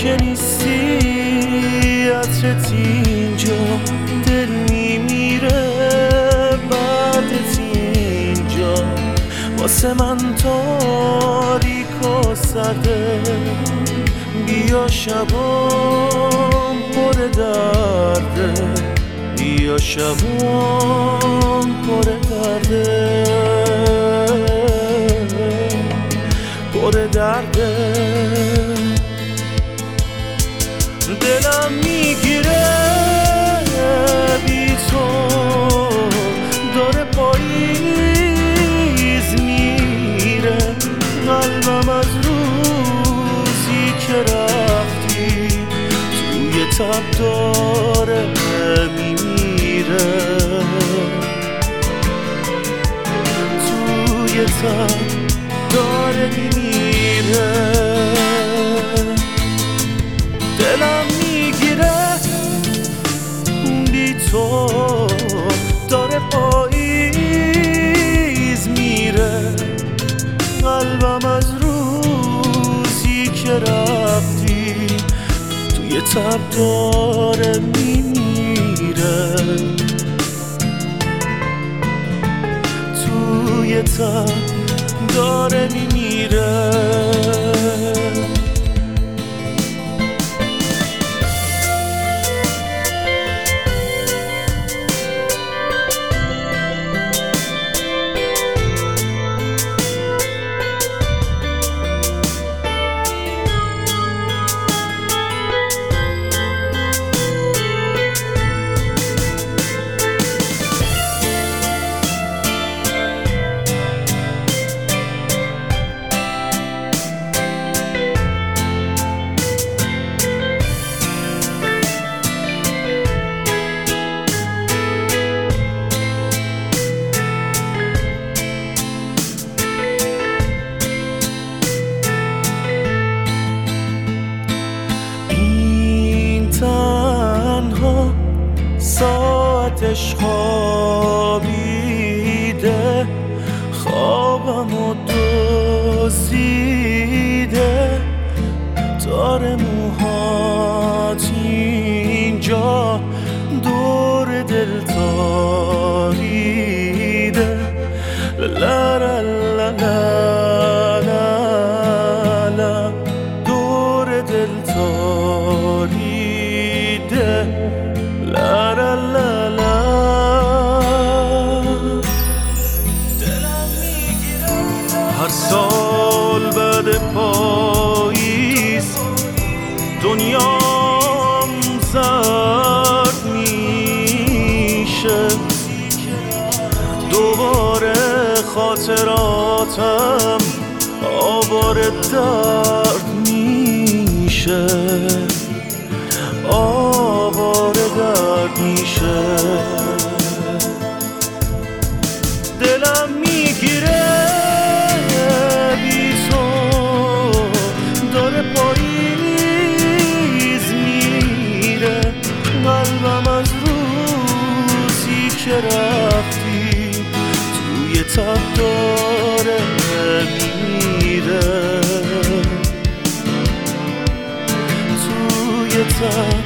که نیستی عطرت اینجا دل میمیره بعدت اینجا واسه من تاریک و سرده بیا شبام پر درده بیا شبام پر درده پر درده دلم میگیره بی تو داره پاییز میره قلبم از روزی که رفتی توی تب داره میمیره توی تب داره میمیره دلم میگیره بی تو داره پاییز میره قلبم از روزی که رفتی توی تب داره میمیره توی تب داره میمیره ساعتش خوابیده خوابمو دزدیده داره موهات اینجا دور دل تاریده لا لا لا لا لا دور دل تاریده لا لا لا لا دلم میگیره هر سال بعد پاییز دنیام زرد میشه دوباره خاطراتم آوار درد میشه آوار درد میشه دلم میگیره بی تو داره پاییز میره قلبم از روزی که رفتی توی تب داره میمیره توی تب